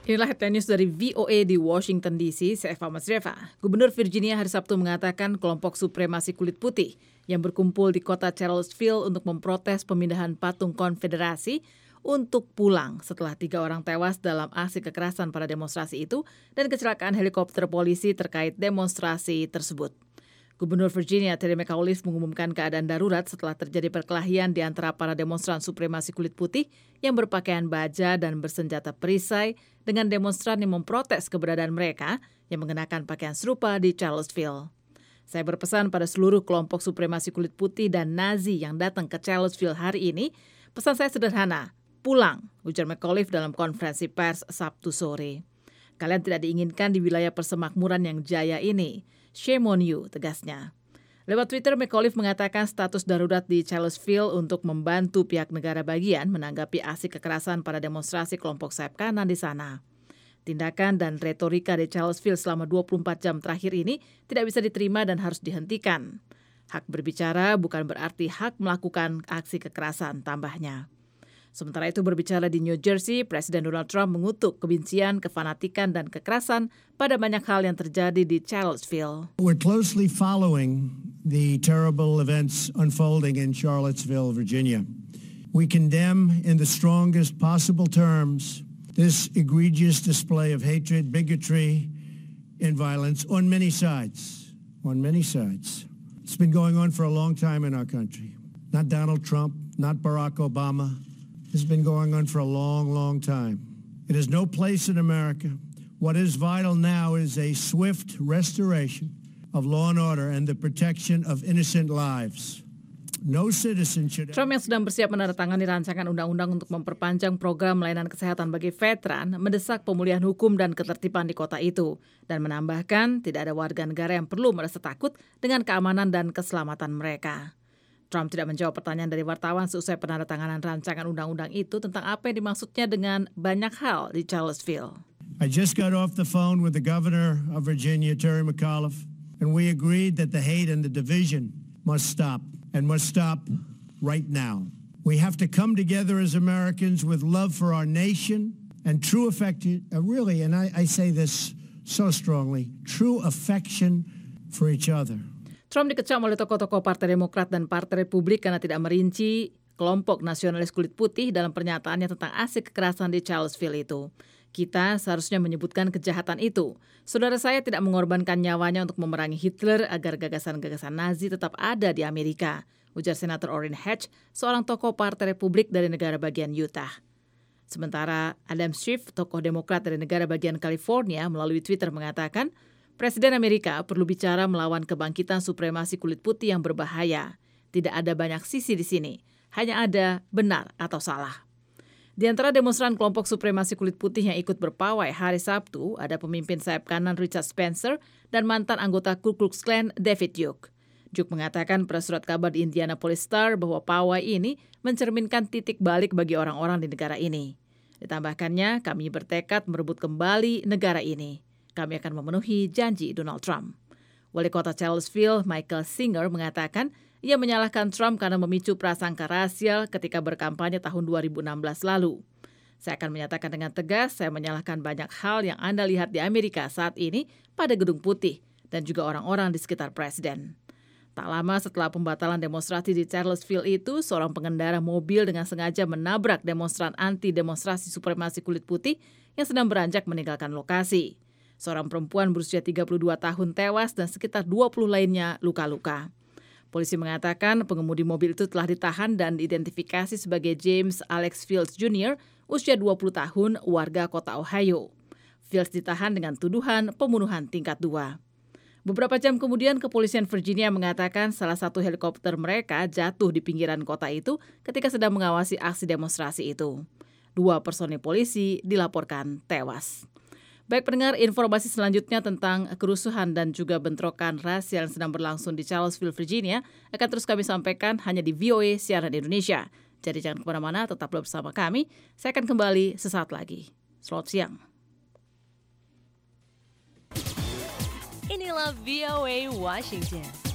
Inilah headline news dari VOA di Washington DC, saya Eva Masreva. Gubernur Virginia hari Sabtu mengatakan kelompok supremasi kulit putih yang berkumpul di kota Charlottesville untuk memprotes pemindahan patung konfederasi untuk pulang setelah 3 orang tewas dalam aksi kekerasan pada demonstrasi itu dan kecelakaan helikopter polisi terkait demonstrasi tersebut. Gubernur Virginia Terry McAuliffe mengumumkan keadaan darurat setelah terjadi perkelahian di antara para demonstran supremasi kulit putih yang berpakaian baja dan bersenjata perisai dengan demonstran yang memprotes keberadaan mereka yang mengenakan pakaian serupa di Charlottesville. Saya berpesan pada seluruh kelompok supremasi kulit putih dan Nazi yang datang ke Charlottesville hari ini, pesan saya sederhana, pulang, ujar McAuliffe dalam konferensi pers Sabtu sore. Kalian tidak diinginkan di wilayah persemakmuran yang jaya ini. Shame on you, tegasnya. Lewat Twitter, McAuliffe mengatakan status darurat di Charlottesville untuk membantu pihak negara bagian menanggapi aksi kekerasan pada demonstrasi kelompok sayap kanan di sana. Tindakan dan retorika di Charlottesville selama 24 jam terakhir ini tidak bisa diterima dan harus dihentikan. Hak berbicara bukan berarti hak melakukan aksi kekerasan, tambahnya. Sementara itu berbicara di New Jersey, Presiden Donald Trump mengutuk kebencian, kefanatikan, dan kekerasan pada banyak hal yang terjadi di Charlottesville. We're closely following the terrible events unfolding in Charlottesville, Virginia. We condemn in the strongest possible terms this egregious display of hatred, bigotry, and violence on many sides. On many sides. It's been going on for a long time in our country. Not Donald Trump, not Barack Obama. It's been going on for a long, long time. It has no place in America. What is vital now is a swift restoration of law and order and the protection of innocent lives. No citizen should... Trump yang sedang bersiap menandatangani rancangan undang-undang untuk memperpanjang program layanan kesehatan bagi veteran mendesak pemulihan hukum dan ketertiban di kota itu dan menambahkan tidak ada warga negara yang perlu merasa takut dengan keamanan dan keselamatan mereka. Trump tidak menjawab pertanyaan dari wartawan seusai penandatanganan rancangan undang-undang itu tentang apa yang dimaksudnya dengan banyak hal di Charlottesville. I just got off the phone with the governor of Virginia, Terry McAuliffe, and we agreed that the hate and the division must stop, and must stop right now. We have to come together as Americans with love for our nation and true affection, really, and I say this so strongly, true affection for each other. Trump dikecam oleh tokoh-tokoh Partai Demokrat dan Partai Republik karena tidak merinci kelompok nasionalis kulit putih dalam pernyataannya tentang aksi kekerasan di Charlottesville itu. Kita seharusnya menyebutkan kejahatan itu. Saudara saya tidak mengorbankan nyawanya untuk memerangi Hitler agar gagasan-gagasan Nazi tetap ada di Amerika, ujar Senator Orrin Hatch, seorang tokoh Partai Republik dari negara bagian Utah. Sementara Adam Schiff, tokoh Demokrat dari negara bagian California, melalui Twitter mengatakan, Presiden Amerika perlu bicara melawan kebangkitan supremasi kulit putih yang berbahaya. Tidak ada banyak sisi di sini, hanya ada benar atau salah. Di antara demonstran kelompok supremasi kulit putih yang ikut berpawai hari Sabtu, ada pemimpin sayap kanan Richard Spencer dan mantan anggota Ku Klux Klan David Duke. Duke mengatakan pada surat kabar di Indianapolis Star bahwa pawai ini mencerminkan titik balik bagi orang-orang di negara ini. Ditambahkannya, kami bertekad merebut kembali negara ini. Kami akan memenuhi janji Donald Trump. Wali kota Charlottesville, Michael Singer, mengatakan ia menyalahkan Trump karena memicu prasangka rasial ketika berkampanye tahun 2016 lalu. Saya akan menyatakan dengan tegas, saya menyalahkan banyak hal yang Anda lihat di Amerika saat ini pada Gedung Putih dan juga orang-orang di sekitar Presiden. Tak lama setelah pembatalan demonstrasi di Charlottesville itu, seorang pengendara mobil dengan sengaja menabrak demonstran anti-demonstrasi supremasi kulit putih yang sedang beranjak meninggalkan lokasi. Seorang perempuan berusia 32 tahun tewas dan sekitar 20 lainnya luka-luka. Polisi mengatakan pengemudi mobil itu telah ditahan dan diidentifikasi sebagai James Alex Fields Jr., usia 20 tahun, warga kota Ohio. Fields ditahan dengan tuduhan pembunuhan tingkat 2. Beberapa jam kemudian, kepolisian Virginia mengatakan salah satu helikopter mereka jatuh di pinggiran kota itu ketika sedang mengawasi aksi demonstrasi itu. 2 personil polisi dilaporkan tewas. Baik pendengar, informasi selanjutnya tentang kerusuhan dan juga bentrokan rasial yang sedang berlangsung di Charlottesville, Virginia akan terus kami sampaikan hanya di VOA Siaran Indonesia. Jadi jangan kemana-mana, tetaplah bersama kami. Saya akan kembali sesaat lagi. Selamat siang. Inilah VOA Washington.